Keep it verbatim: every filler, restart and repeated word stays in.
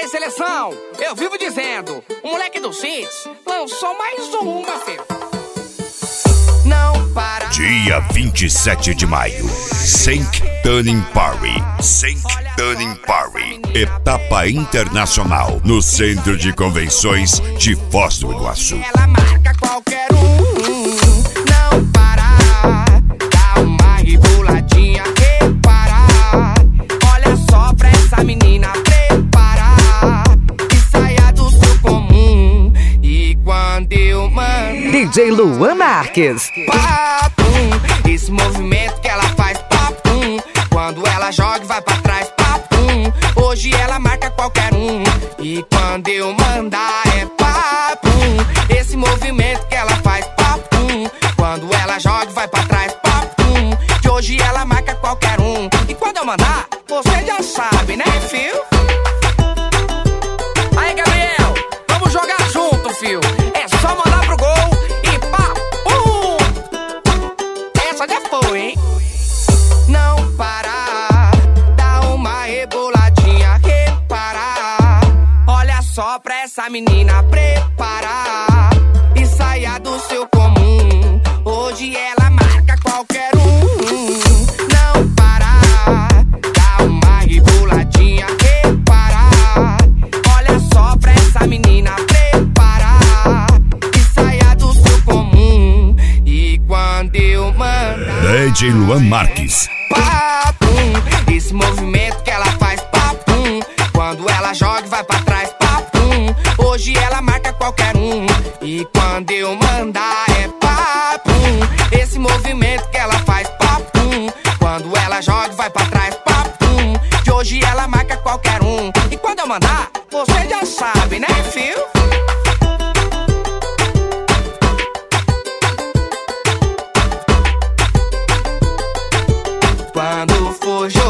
aí, seleção, eu vivo dizendo, o moleque do Cits lançou mais uma, filho. Não para. Dia vinte e sete de maio, Saint Dunning Party. Saint Dunning Party, etapa internacional no Centro de Convenções de Foz do Iguaçu. Ela marca qualquer um, não para, dá uma reboladinha, repara. Olha só pra essa menina preparar e saia do seu comum. E quando eu mando D J Luan Marques, papum, esse movimento que ela faz, papum, quando ela joga e vai pra trás, papum, hoje ela marca qualquer um. E quando eu mandar é papum, esse movimento que ela faz, papum, quando ela joga e vai pra trás, papum, que hoje ela marca qualquer um. E quando eu mandar, você já sabe, né, fio? Aí, Gabriel, vamos jogar junto, fio. É só mandar pro gol e papum. Essa já foi, hein? Não parar, dá uma reboladinha, reparar. Olha só pra essa menina preparar e saia do seu comum. Hoje ela marca qualquer um. Não parar, dá uma reboladinha, reparar. Olha só pra essa menina preparar e saia do seu comum. E quando eu mandar D J Luan Marques, papum, esse movimento que ela faz, papum, quando ela joga e vai pra trás, papum, hoje ela marca qualquer um. E quando eu mandar é papum, esse movimento que ela faz, papum, quando ela joga e vai pra trás, papum, que hoje ela marca qualquer um. E quando eu mandar, você já sabe, né, fio? Quando for jogar